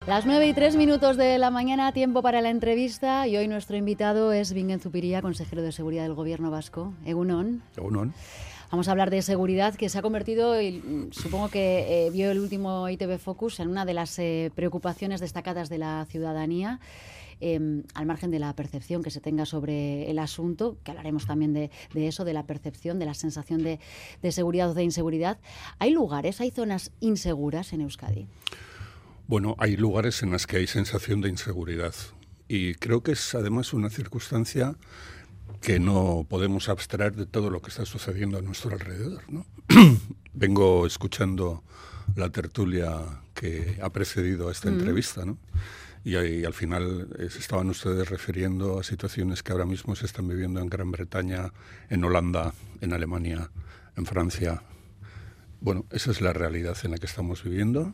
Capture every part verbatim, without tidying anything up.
Las nueve y tres minutos de la mañana, tiempo para la entrevista, y hoy nuestro invitado es Bingen Zupiria, consejero de Seguridad del Gobierno Vasco. Egunon. Egunon. Vamos a hablar de seguridad, que se ha convertido, y supongo que eh, vio el último I T V Focus, en una de las eh, preocupaciones destacadas de la ciudadanía, eh, al margen de la percepción que se tenga sobre el asunto, que hablaremos también de, de eso, de la percepción, de la sensación de, de seguridad o de inseguridad. ¿Hay lugares, hay zonas inseguras en Euskadi? Bueno, hay lugares en los que hay sensación de inseguridad y creo que es además una circunstancia que no podemos abstraer de todo lo que está sucediendo a nuestro alrededor, ¿no? Vengo escuchando la tertulia que ha precedido a esta mm. entrevista, ¿no? Y, y al final eh, se estaban ustedes refiriendo a situaciones que ahora mismo se están viviendo en Gran Bretaña, en Holanda, en Alemania, en Francia. Bueno, esa es la realidad en la que estamos viviendo.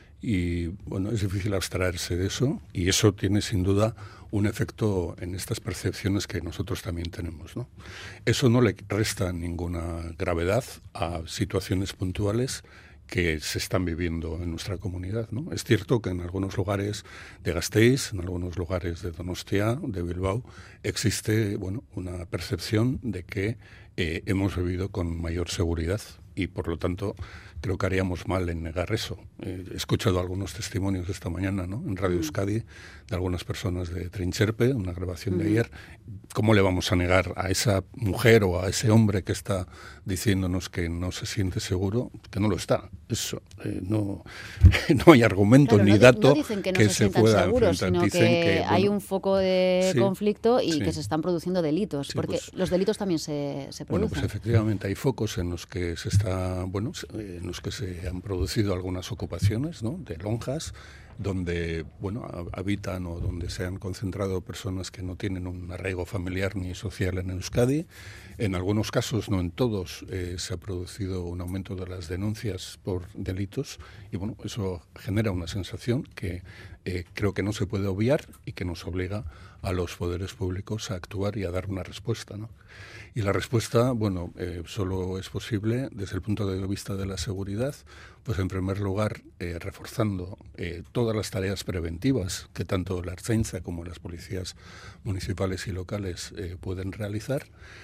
Y bueno, es difícil abstraerse de eso, y eso tiene sin duda un efecto en estas percepciones que nosotros también tenemos, ¿no? Eso no le resta ninguna gravedad a situaciones puntuales que se están viviendo en nuestra comunidad, ¿no? Es cierto que en algunos lugares de Gasteiz, en algunos lugares de Donostia, de Bilbao, existe, bueno, una percepción de que eh, hemos vivido con mayor seguridad, y por lo tanto creo que haríamos mal en negar eso. Eh, he escuchado algunos testimonios esta mañana, ¿no?, en Radio Euskadi, de algunas personas de Trincherpe, una grabación uh-huh. de ayer. ¿Cómo le vamos a negar a esa mujer o a ese hombre que está diciéndonos que no se siente seguro, que no lo está? Eso, eh, no, no hay argumento claro, ni no dato no dicen que, no que se, se pueda seguros, sino Dicen que, que hay bueno, un foco de sí, conflicto y sí. que se están produciendo delitos, sí, porque pues, los delitos también se, se producen. Bueno, pues efectivamente hay focos en los que se está, bueno, en los que se han producido algunas ocupaciones, ¿no?, de lonjas, donde, bueno, habitan o donde se han concentrado personas que no tienen un arraigo familiar ni social en Euskadi. En algunos casos, no en todos, eh, se ha producido un aumento de las denuncias por delitos, y bueno, eso genera una sensación que eh, creo que no se puede obviar y que nos obliga a los poderes públicos a actuar y a dar una respuesta, ¿no? Y la respuesta, bueno, eh, solo es posible desde el punto de vista de la seguridad, pues en primer lugar eh, reforzando eh, todas las tareas preventivas que tanto la Ertzaintza como las policías municipales y locales eh, pueden realizar.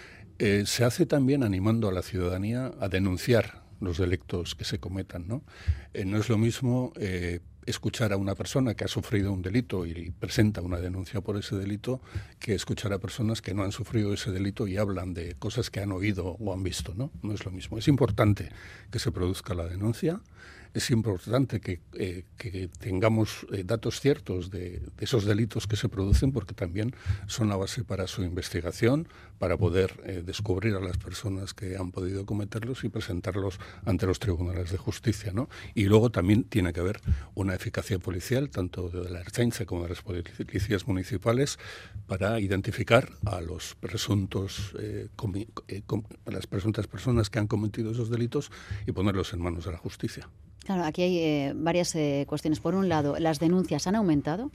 Eh, se hace también animando a la ciudadanía a denunciar los delitos que se cometan, ¿no? Eh, no es lo mismo eh, escuchar a una persona que ha sufrido un delito y presenta una denuncia por ese delito que escuchar a personas que no han sufrido ese delito y hablan de cosas que han oído o han visto, ¿no? No es lo mismo. Es importante que se produzca la denuncia. Es importante que, eh, que tengamos eh, datos ciertos de, de esos delitos que se producen, porque también son la base para su investigación, para poder eh, descubrir a las personas que han podido cometerlos y presentarlos ante los tribunales de justicia, ¿no? Y luego también tiene que haber una eficacia policial, tanto de la Ertzaintza como de las policías municipales, para identificar a los presuntos, eh, comi, eh, com, a las presuntas personas que han cometido esos delitos y ponerlos en manos de la justicia. Claro, aquí hay eh, varias eh, cuestiones. Por un lado, ¿las denuncias han aumentado?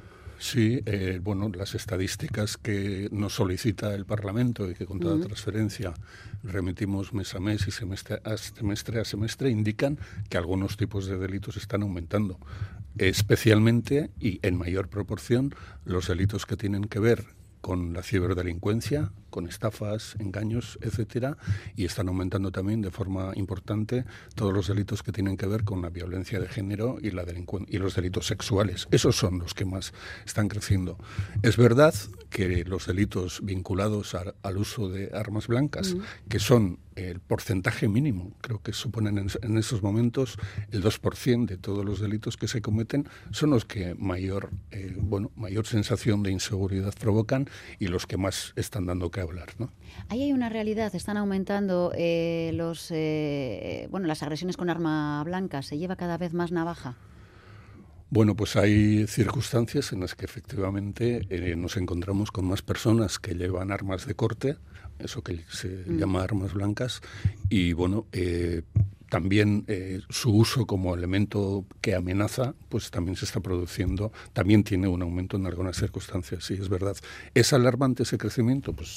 Sí, eh, bueno, las estadísticas que nos solicita el Parlamento y que con toda uh-huh. transferencia remitimos mes a mes y semestre a semestre a semestre indican que algunos tipos de delitos están aumentando, especialmente y en mayor proporción los delitos que tienen que ver con la ciberdelincuencia, con estafas, engaños, etcétera, y están aumentando también de forma importante todos los delitos que tienen que ver con la violencia de género y, la delincuen- y los delitos sexuales. Esos son los que más están creciendo. Es verdad que los delitos vinculados a, al uso de armas blancas, mm. que son el porcentaje mínimo, creo que suponen en, en esos momentos el dos por ciento de todos los delitos que se cometen, son los que mayor, eh, bueno, mayor sensación de inseguridad provocan y los que más están dando que hablar, ¿no? Ahí hay una realidad, están aumentando eh, los, eh, bueno, las agresiones con arma blanca, ¿se lleva cada vez más navaja? Bueno, pues hay circunstancias en las que efectivamente eh, nos encontramos con más personas que llevan armas de corte, eso que se mm. llama armas blancas, y bueno, eh, también eh, su uso como elemento que amenaza, pues también se está produciendo, también tiene un aumento en algunas circunstancias, sí, es verdad. ¿Es alarmante ese crecimiento? Pues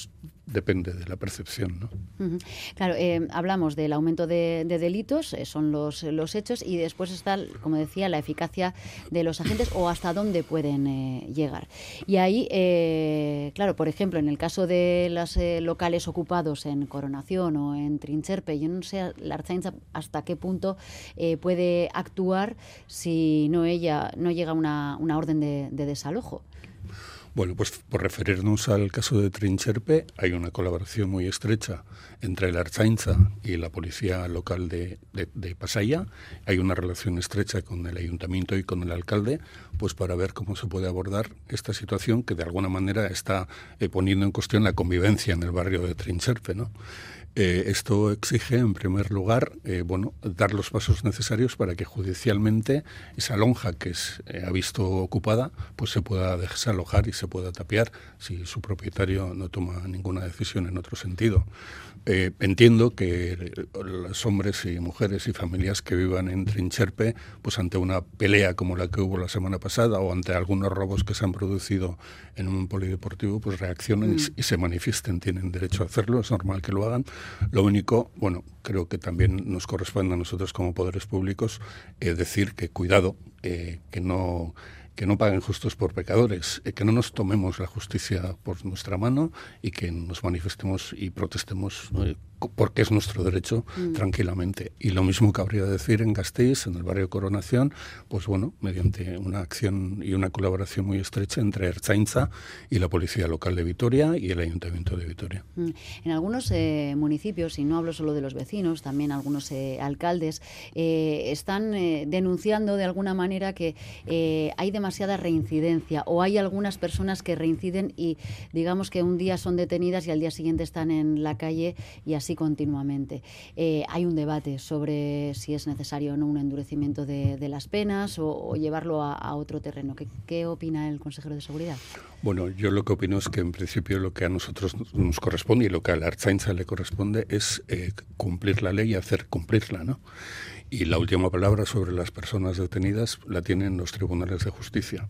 depende de la percepción, ¿no? Uh-huh. Claro, eh, hablamos del aumento de, de delitos, eh, son los, los hechos, y después está, como decía, la eficacia de los agentes o hasta dónde pueden eh, llegar. Y ahí, eh, claro, por ejemplo, en el caso de los eh, locales ocupados en Coronación o en Trincherpe, yo no sé la Ertzaintza hasta qué punto eh, puede actuar si no ella no llega una, una orden de, de desalojo. Bueno, pues por referirnos al caso de Trincherpe, hay una colaboración muy estrecha entre la Ertzaintza y la policía local de, de, de Pasaia. Hay una relación estrecha con el ayuntamiento y con el alcalde, pues para ver cómo se puede abordar esta situación que de alguna manera está eh, poniendo en cuestión la convivencia en el barrio de Trincherpe, ¿no? Eh, esto exige, en primer lugar, eh, bueno, dar los pasos necesarios para que judicialmente esa lonja que se eh, ha visto ocupada, pues se pueda desalojar y se pueda tapiar si su propietario no toma ninguna decisión en otro sentido. Eh, entiendo que los hombres y mujeres y familias que vivan en Trincherpe, pues ante una pelea como la que hubo la semana pasada o ante algunos robos que se han producido en un polideportivo, pues reaccionen mm. y, y se manifiesten. Tienen derecho a hacerlo, es normal que lo hagan. Lo único, bueno, creo que también nos corresponde a nosotros como poderes públicos eh, decir que cuidado, eh, que no... que no paguen justos por pecadores, eh, que no nos tomemos la justicia por nuestra mano y que nos manifestemos y protestemos eh, porque es nuestro derecho mm. tranquilamente. Y lo mismo cabría decir en Gasteiz, en el barrio Coronación, pues bueno, mediante una acción y una colaboración muy estrecha entre Ertzaintza y la Policía Local de Vitoria y el Ayuntamiento de Vitoria. Mm. En algunos eh, municipios, y no hablo solo de los vecinos, también algunos eh, alcaldes, eh, están eh, denunciando de alguna manera que eh, hay demasiada reincidencia o hay algunas personas que reinciden y digamos que un día son detenidas y al día siguiente están en la calle y así continuamente. Eh, hay un debate sobre si es necesario o no un endurecimiento de, de las penas o, o llevarlo a, a otro terreno. ¿Qué, ¿Qué opina el consejero de Seguridad? Bueno, yo lo que opino es que en principio lo que a nosotros nos corresponde y lo que a la Ertzaintza le corresponde es eh, cumplir la ley y hacer cumplirla, ¿no? Y la última palabra sobre las personas detenidas la tienen los tribunales de justicia.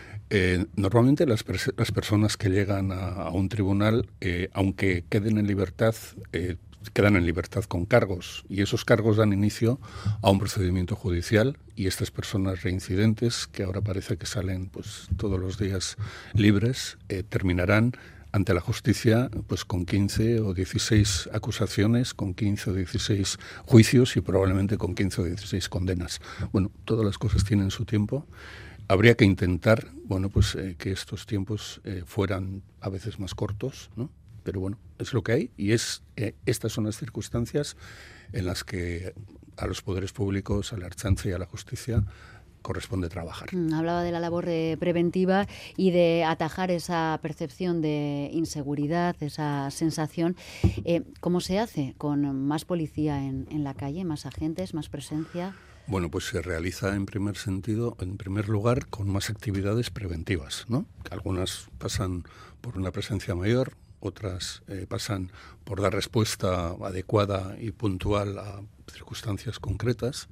Eh, normalmente las, pers- las personas que llegan a, a un tribunal, eh, aunque queden en libertad, eh, quedan en libertad con cargos y esos cargos dan inicio a un procedimiento judicial y estas personas reincidentes, que ahora parece que salen pues todos los días libres, eh, terminarán ante la justicia pues con quince o dieciséis acusaciones, con quince o dieciséis juicios y probablemente con quince o dieciséis condenas. Bueno, todas las cosas tienen su tiempo. Habría que intentar, bueno, pues eh, que estos tiempos eh, fueran a veces más cortos, ¿no? Pero bueno, es lo que hay y es eh, estas son las circunstancias en las que a los poderes públicos, a la Ertzaintza y a la justicia corresponde trabajar. Mm, hablaba de la labor eh, preventiva y de atajar esa percepción de inseguridad, esa sensación. Eh, ¿Cómo se hace? ¿Con más policía en, en la calle, más agentes, más presencia? Bueno, pues se realiza en primer sentido, en primer lugar, con más actividades preventivas, ¿no? Algunas pasan por una presencia mayor, otras eh, pasan por dar respuesta adecuada y puntual a circunstancias concretas.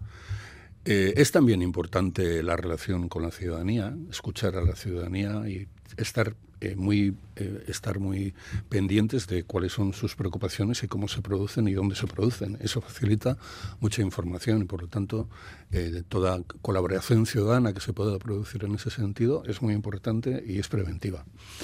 Eh, es también importante la relación con la ciudadanía, escuchar a la ciudadanía y estar eh, muy eh, estar muy pendientes de cuáles son sus preocupaciones y cómo se producen y dónde se producen. Eso facilita mucha información y, por lo tanto, eh, toda colaboración ciudadana que se pueda producir en ese sentido es muy importante y es preventiva.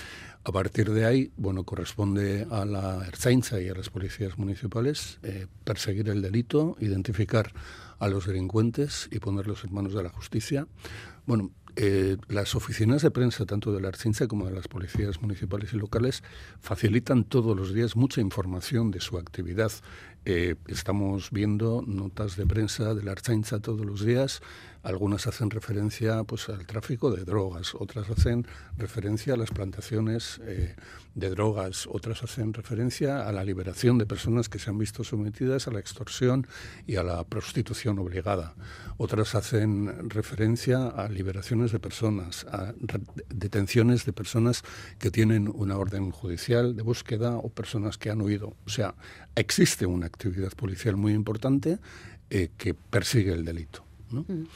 A partir de ahí, bueno, corresponde a la Ertzaintza y a las policías municipales eh, perseguir el delito, identificar a los delincuentes y ponerlos en manos de la justicia. Bueno, eh, las oficinas de prensa, tanto de la Ertzaintza como de las policías municipales y locales, facilitan todos los días mucha información de su actividad. Eh, estamos viendo notas de prensa de la Ertzaintza todos los días. Algunas hacen referencia pues, al tráfico de drogas, otras hacen referencia a las plantaciones eh, de drogas, otras hacen referencia a la liberación de personas que se han visto sometidas a la extorsión y a la prostitución obligada. Otras hacen referencia a liberaciones de personas, a re- detenciones de personas que tienen una orden judicial de búsqueda o personas que han huido. O sea, existe una actividad policial muy importante eh, que persigue el delito. ¿no? Mm.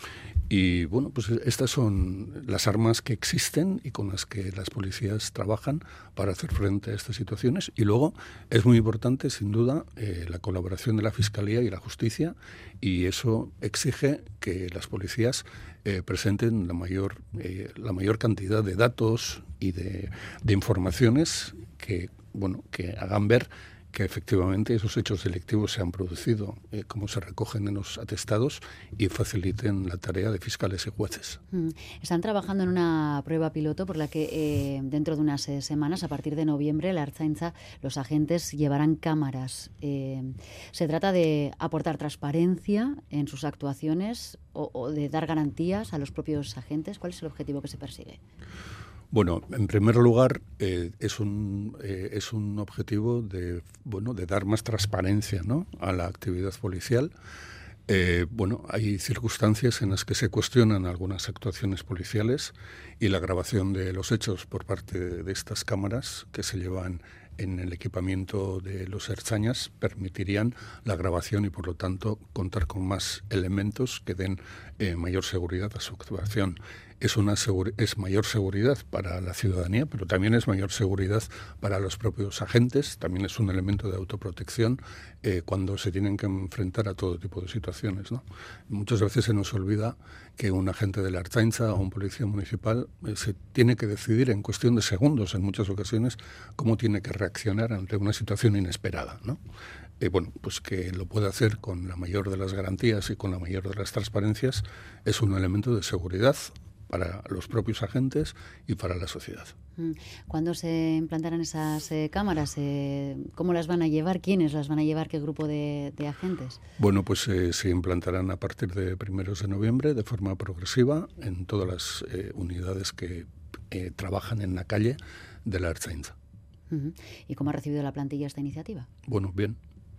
Y bueno, pues estas son las armas que existen y con las que las policías trabajan para hacer frente a estas situaciones. Y luego es muy importante, sin duda, eh, la colaboración de la Fiscalía y la Justicia, y eso exige que las policías eh, presenten la mayor, eh, la mayor cantidad de datos y de, de informaciones que, bueno, que hagan ver que efectivamente esos hechos delictivos se han producido, eh, como se recogen en los atestados, y faciliten la tarea de fiscales y jueces. Mm. Están trabajando en una prueba piloto por la que eh, dentro de unas eh, semanas, a partir de noviembre, la Ertzaintza, los agentes llevarán cámaras. Eh, se trata de aportar transparencia en sus actuaciones o, o de dar garantías a los propios agentes. ¿Cuál es el objetivo que se persigue? Bueno, en primer lugar, eh, es un eh, es un objetivo de bueno de dar más transparencia, ¿no?, a la actividad policial. Eh, bueno, hay circunstancias en las que se cuestionan algunas actuaciones policiales y la grabación de los hechos por parte de, de estas cámaras que se llevan en el equipamiento de los Ertzainas permitirían la grabación y, por lo tanto, contar con más elementos que den eh, mayor seguridad a su actuación. Es, una seguri- es mayor seguridad para la ciudadanía, pero también es mayor seguridad para los propios agentes. También es un elemento de autoprotección eh, cuando se tienen que enfrentar a todo tipo de situaciones, ¿no? Muchas veces se nos olvida que un agente de la Ertzaintza o un policía municipal eh, se tiene que decidir en cuestión de segundos, en muchas ocasiones, cómo tiene que reaccionar ante una situación inesperada, ¿no? Eh, bueno, pues que lo puede hacer con la mayor de las garantías y con la mayor de las transparencias es un elemento de seguridad para los propios agentes y para la sociedad. ¿Cuándo se implantarán esas eh, cámaras? Eh, ¿Cómo las van a llevar? ¿Quiénes las van a llevar? ¿Qué grupo de, de agentes? Bueno, pues eh, se implantarán a partir de primeros de noviembre de forma progresiva en todas las eh, unidades que eh, trabajan en la calle de la Ertzaintza. Uh-huh. ¿Y cómo ha recibido la plantilla esta iniciativa? Bueno, bien,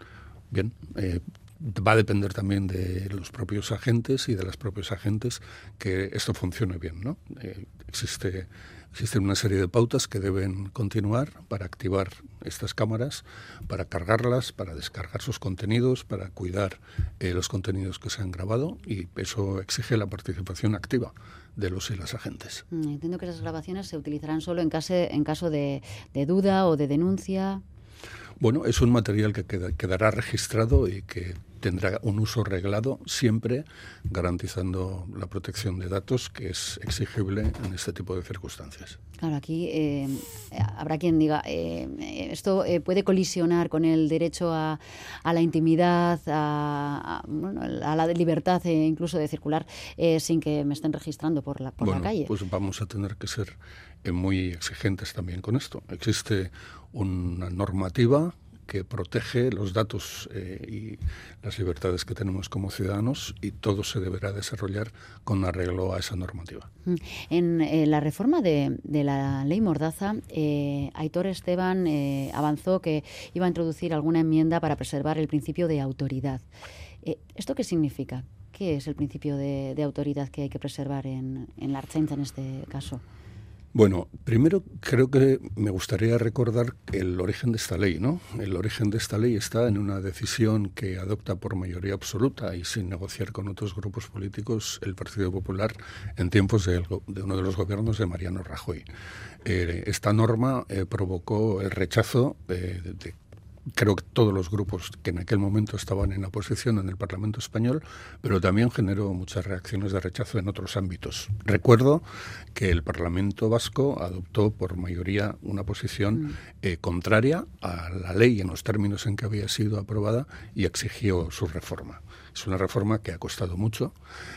bien. Eh, Va a depender también de los propios agentes y de las propios agentes que esto funcione bien, ¿no? Eh, existe, existe una serie de pautas que deben continuar para activar estas cámaras, para cargarlas, para descargar sus contenidos, para cuidar eh, los contenidos que se han grabado, y eso exige la participación activa de los y las agentes. Mm, entiendo que esas grabaciones se utilizarán solo en caso, en caso de, de duda o de denuncia. Bueno, es un material que queda, quedará registrado y que tendrá un uso reglado, siempre garantizando la protección de datos, que es exigible en este tipo de circunstancias. Claro, aquí eh, habrá quien diga, eh, esto eh, puede colisionar con el derecho a, a la intimidad, a, a, bueno, a la libertad eh, incluso de circular eh, sin que me estén registrando por la, por bueno, la calle. Pues vamos a tener que ser eh, muy exigentes también con esto. Existe una normativa que protege los datos eh, y las libertades que tenemos como ciudadanos, y todo se deberá desarrollar con arreglo a esa normativa. En eh, la reforma de, de la ley Mordaza, eh, Aitor Esteban eh, avanzó que iba a introducir alguna enmienda para preservar el principio de autoridad. Eh, ¿Esto qué significa? ¿Qué es el principio de, de autoridad que hay que preservar en, en la Ertzaintza en este caso? Bueno, primero creo que me gustaría recordar el origen de esta ley, ¿no? El origen de esta ley está en una decisión que adopta por mayoría absoluta y sin negociar con otros grupos políticos el Partido Popular en tiempos de, de uno de los gobiernos de Mariano Rajoy. Eh, esta norma eh, provocó el rechazo eh, de, de creo que todos los grupos que en aquel momento estaban en la oposición en el Parlamento español, pero también generó muchas reacciones de rechazo en otros ámbitos. Recuerdo que el Parlamento vasco adoptó por mayoría una posición mm. eh, contraria a la ley en los términos en que había sido aprobada y exigió su reforma. Es una reforma que ha costado mucho.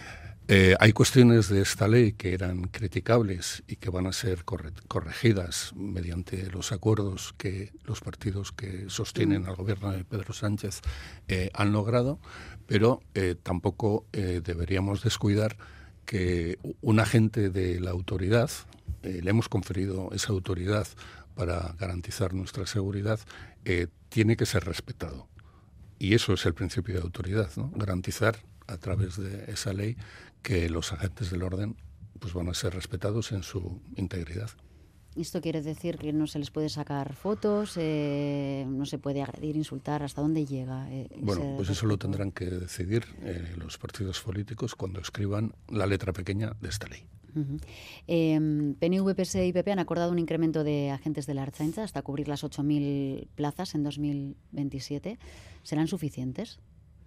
Eh, hay cuestiones de esta ley que eran criticables y que van a ser corre- corregidas mediante los acuerdos que los partidos que sostienen al gobierno de Pedro Sánchez eh, han logrado, pero eh, tampoco eh, deberíamos descuidar que un agente de la autoridad, eh, le hemos conferido esa autoridad para garantizar nuestra seguridad, eh, tiene que ser respetado. Y eso es el principio de autoridad, ¿no? Garantizar a través de esa ley que los agentes del orden pues van a ser respetados en su integridad. Esto quiere decir que no se les puede sacar fotos, eh, no se puede agredir, insultar. ¿Hasta dónde llega? Eh, bueno, pues eso lo tendrán que decidir eh, los partidos políticos cuando escriban la letra pequeña de esta ley. Uh-huh. eh, P N V, P S E y P P han acordado un incremento de agentes de la Ertzaintza hasta cubrir las ocho mil plazas en dos mil veintisiete. ¿Serán suficientes?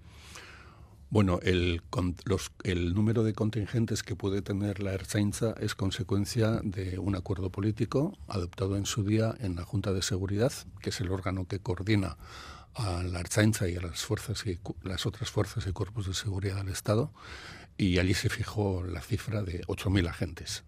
Bueno, el, los, el número de contingentes que puede tener la Ertzaintza es consecuencia de un acuerdo político adoptado en su día en la Junta de Seguridad, que es el órgano que coordina a la Ertzaintza y a las fuerzas y las otras fuerzas y cuerpos de seguridad del Estado, y allí se fijó la cifra de ocho mil agentes.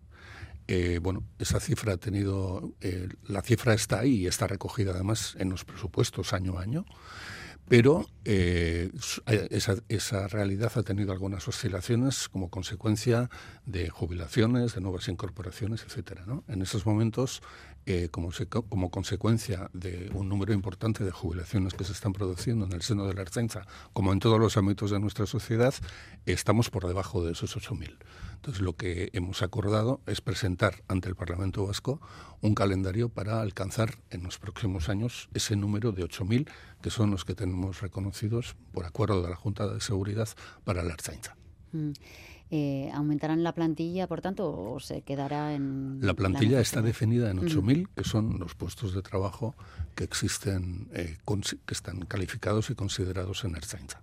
Eh, bueno, esa cifra ha tenido, eh, la cifra está ahí y está recogida además en los presupuestos año a año. Pero eh, esa, esa realidad ha tenido algunas oscilaciones como consecuencia de jubilaciones, de nuevas incorporaciones, etcétera, ¿no? En esos momentos, eh, como, se, como consecuencia de un número importante de jubilaciones que se están produciendo en el seno de la Ertzaintza, como en todos los ámbitos de nuestra sociedad, estamos por debajo de esos ocho mil. Entonces, lo que hemos acordado es presentar ante el Parlamento Vasco un calendario para alcanzar en los próximos años ese número de ocho mil, que son los que tenemos reconocidos por acuerdo de la Junta de Seguridad para la Ertzaintza. Mm. Eh, ¿Aumentarán la plantilla, por tanto, o se quedará en...? La plantilla la está definida en ocho mil, mm. que son los puestos de trabajo que existen, eh, que están calificados y considerados en Ertzaintza.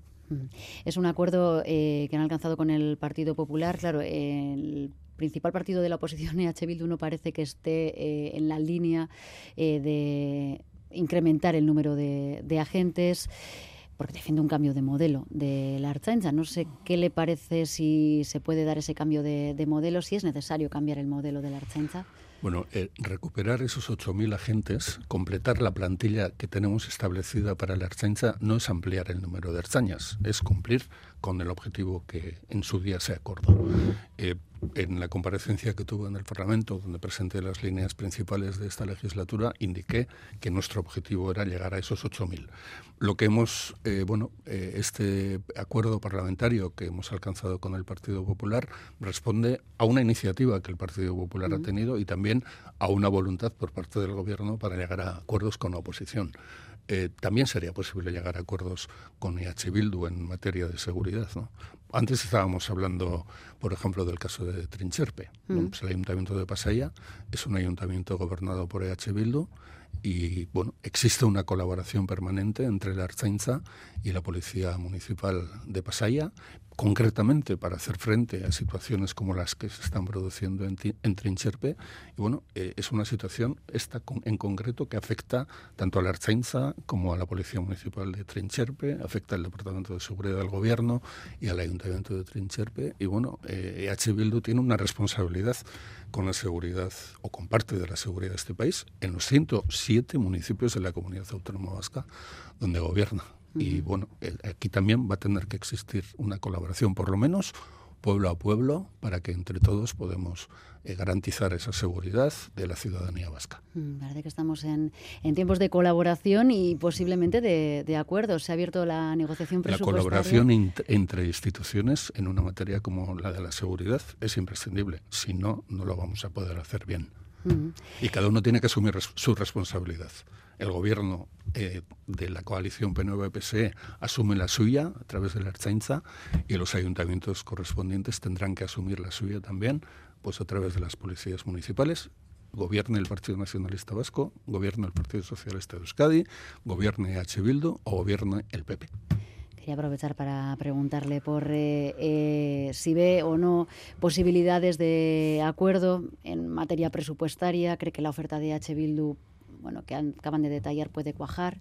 Es un acuerdo eh, que han alcanzado con el Partido Popular. Claro, el principal partido de la oposición, E H Bildu, no parece que esté eh, en la línea eh, de incrementar el número de, de agentes, porque defiende un cambio de modelo de la Ertzaintza. No sé qué le parece, si se puede dar ese cambio de, de modelo, si es necesario cambiar el modelo de la Ertzaintza. Bueno, eh, recuperar esos ocho mil agentes, completar la plantilla que tenemos establecida para la Ertzaintza, no es ampliar el número de ertzainas, es cumplir con el objetivo que en su día se acordó. Eh, en la comparecencia que tuve en el Parlamento, donde presenté las líneas principales de esta legislatura, indiqué que nuestro objetivo era llegar a esos ocho mil. Lo que hemos, eh, bueno, eh, este acuerdo parlamentario que hemos alcanzado con el Partido Popular responde a una iniciativa que el Partido Popular uh-huh. ha tenido y también a una voluntad por parte del Gobierno para llegar a acuerdos con la oposición. Eh, también sería posible llegar a acuerdos con E H Bildu en materia de seguridad, ¿no? Antes estábamos hablando, por ejemplo, del caso de Trincherpe. Mm. ¿no? Pues el Ayuntamiento de Pasaia es un ayuntamiento gobernado por E H Bildu y, bueno, existe una colaboración permanente entre la Ertzaintza y la Policía Municipal de Pasaia, concretamente para hacer frente a situaciones como las que se están produciendo en, en Trincherpe. Y bueno, eh, es una situación esta con, en concreto que afecta tanto a la Ertzaintza como a la Policía Municipal de Trincherpe, afecta al Departamento de Seguridad del Gobierno y al Ayuntamiento de Trincherpe. Y bueno, eh, E H Bildu tiene una responsabilidad con la seguridad o con parte de la seguridad de este país en los ciento siete municipios de la Comunidad Autónoma Vasca donde gobierna. Y bueno, aquí también va a tener que existir una colaboración, por lo menos pueblo a pueblo, para que entre todos podamos eh, garantizar esa seguridad de la ciudadanía vasca. Mm, parece que estamos en, en tiempos de colaboración y posiblemente de, de acuerdos. Se ha abierto la negociación presupuestaria. La colaboración int- entre instituciones en una materia como la de la seguridad es imprescindible. Si no, no lo vamos a poder hacer bien. Mm. Y cada uno tiene que asumir res- su responsabilidad. El gobierno eh, de la coalición P N V P S E asume la suya a través de la Ertzaintza y los ayuntamientos correspondientes tendrán que asumir la suya también, pues a través de las policías municipales. Gobierne el Partido Nacionalista Vasco, gobierne el Partido Socialista de Euskadi, gobierne E H Bildu o gobierne el P P. Quería aprovechar para preguntarle por eh, eh, si ve o no posibilidades de acuerdo en materia presupuestaria. ¿Cree que la oferta de E H Bildu, bueno, que acaban de detallar, puede cuajar?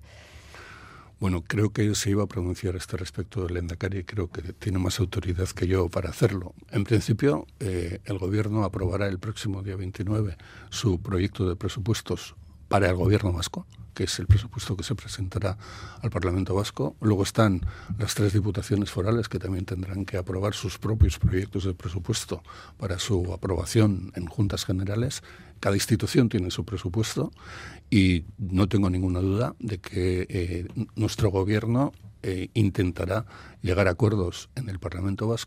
Bueno, creo que se iba a pronunciar a este respecto del Lehendakari y creo que tiene más autoridad que yo para hacerlo. En principio, eh, el Gobierno aprobará el próximo día veintinueve su proyecto de presupuestos para el Gobierno vasco, que es el presupuesto que se presentará al Parlamento Vasco. Luego están las tres diputaciones forales que también tendrán que aprobar sus propios proyectos de presupuesto para su aprobación en Juntas Generales. Cada institución tiene su presupuesto y no tengo ninguna duda de que eh, nuestro Gobierno eh, intentará llegar a acuerdos en el Parlamento Vasco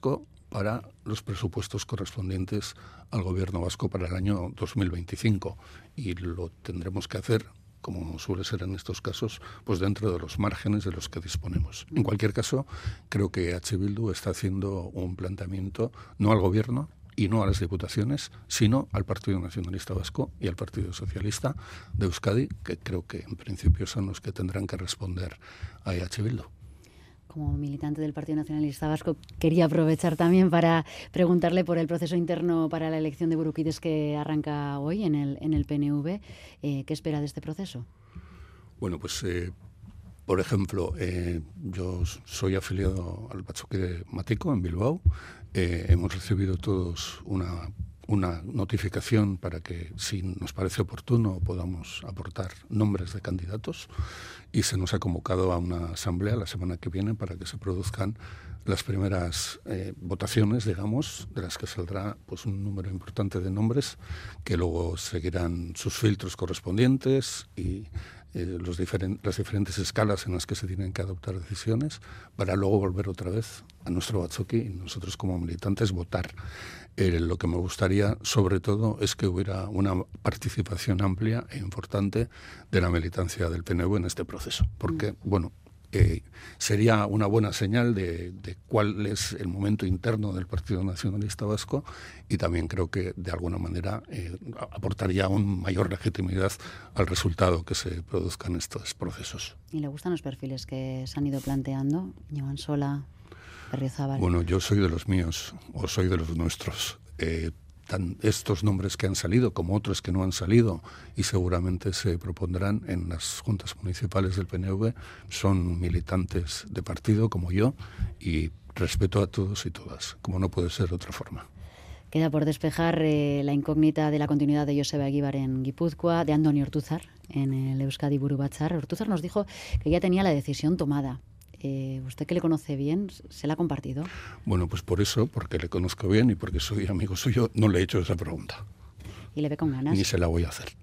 para los presupuestos correspondientes al Gobierno vasco para el año dos mil veinticinco. Y lo tendremos que hacer, como suele ser en estos casos, pues dentro de los márgenes de los que disponemos. En cualquier caso, creo que H. Bildu está haciendo un planteamiento no al Gobierno y no a las diputaciones, sino al Partido Nacionalista Vasco y al Partido Socialista de Euskadi, que creo que en principio son los que tendrán que responder a H. Bildu. Como militante del Partido Nacionalista Vasco, quería aprovechar también para preguntarle por el proceso interno para la elección de Burukides que arranca hoy en el, en el P N V. Eh, ¿Qué espera de este proceso? Bueno, pues, eh, por ejemplo, eh, yo soy afiliado al Batzoki de Matiko, en Bilbao. Eh, hemos recibido todos una... una notificación para que, si nos parece oportuno, podamos aportar nombres de candidatos, y se nos ha convocado a una asamblea la semana que viene para que se produzcan las primeras eh, votaciones, digamos, de las que saldrá pues un número importante de nombres que luego seguirán sus filtros correspondientes y eh, los diferen- las diferentes escalas en las que se tienen que adoptar decisiones, para luego volver otra vez a nuestro Batzoki y nosotros como militantes votar. Eh, lo que me gustaría, sobre todo, es que hubiera una participación amplia e importante de la militancia del P N V en este proceso, porque, bueno, eh, sería una buena señal de, de cuál es el momento interno del Partido Nacionalista Vasco, y también creo que, de alguna manera, eh, aportaría aún mayor legitimidad al resultado que se produzcan estos procesos. ¿Y le gustan los perfiles que se han ido planteando? Joan Sola, Berriozabal. Bueno, yo soy de los míos, o soy de los nuestros. Eh, tan estos nombres que han salido como otros que no han salido y seguramente se propondrán en las juntas municipales del P N V son militantes de partido como yo, y respeto a todos y todas, como no puede ser de otra forma. Queda por despejar eh, la incógnita de la continuidad de Joseba Eguíbar en Guipúzcoa, de Andoni Ortuzar en el Euskadi Buru Batzar. Ortuzar nos dijo que ya tenía la decisión tomada. Eh, ¿Usted, que le conoce bien, se la ha compartido? Bueno, pues por eso, porque le conozco bien y porque soy amigo suyo, no le he hecho esa pregunta. ¿Y le ve con ganas? Ni se la voy a hacer.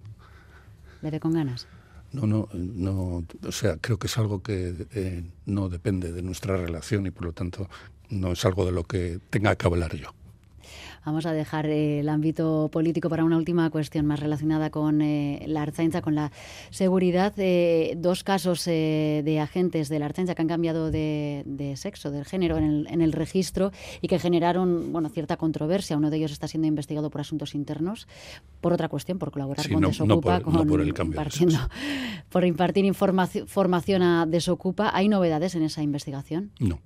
¿Le ve con ganas? No, no, no, o sea, creo que es algo que eh, no depende de nuestra relación y por lo tanto no es algo de lo que tenga que hablar yo. Vamos a dejar eh, el ámbito político para una última cuestión más relacionada con eh, la Ertzaintza, con la seguridad. Eh, dos casos eh, de agentes de la Ertzaintza que han cambiado de, de sexo, del género, en el, en el registro, y que generaron, bueno, cierta controversia. Uno de ellos está siendo investigado por asuntos internos, por otra cuestión, por colaborar sí, con no, Desocupa, no por, con, no por el cambio impartiendo, de sexo. Por impartir información, formación a Desocupa. ¿Hay novedades en esa investigación? No.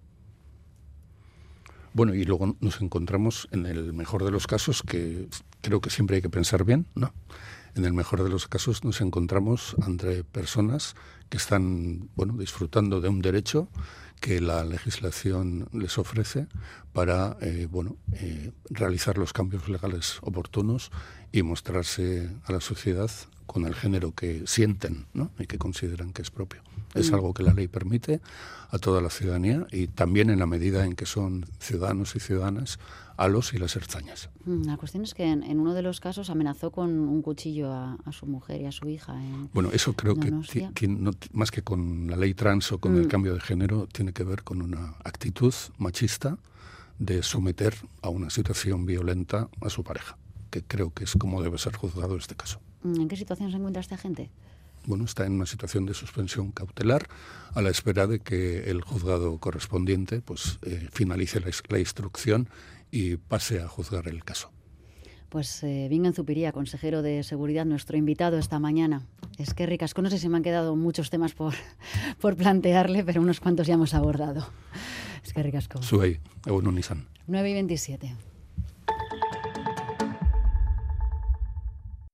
Bueno, y luego nos encontramos en el mejor de los casos, que creo que siempre hay que pensar bien, ¿no? En el mejor de los casos nos encontramos entre personas que están, bueno, disfrutando de un derecho que la legislación les ofrece para, eh, bueno, eh, realizar los cambios legales oportunos y mostrarse a la sociedad con el género que sienten, ¿no? Y que consideran que es propio. Es algo que la ley permite a toda la ciudadanía, y también en la medida en que son ciudadanos y ciudadanas a los y las ertzañas. La cuestión es que en, en uno de los casos amenazó con un cuchillo a, a su mujer y a su hija. En, bueno, eso creo que ti, ti, no, más que con la ley trans o con mm. el cambio de género, tiene que ver con una actitud machista de someter a una situación violenta a su pareja, que creo que es como debe ser juzgado este caso. ¿En qué situación se encuentra esta gente? Bueno, está en una situación de suspensión cautelar a la espera de que el juzgado correspondiente pues eh, finalice la, la instrucción y pase a juzgar el caso. Pues eh, Bingen Zupiria, consejero de Seguridad, nuestro invitado esta mañana. Es que ricasco, no sé si me han quedado muchos temas por, por plantearle, pero unos cuantos ya hemos abordado. Es que ricasco. Zuei, egun on izan. nueve y veintisiete.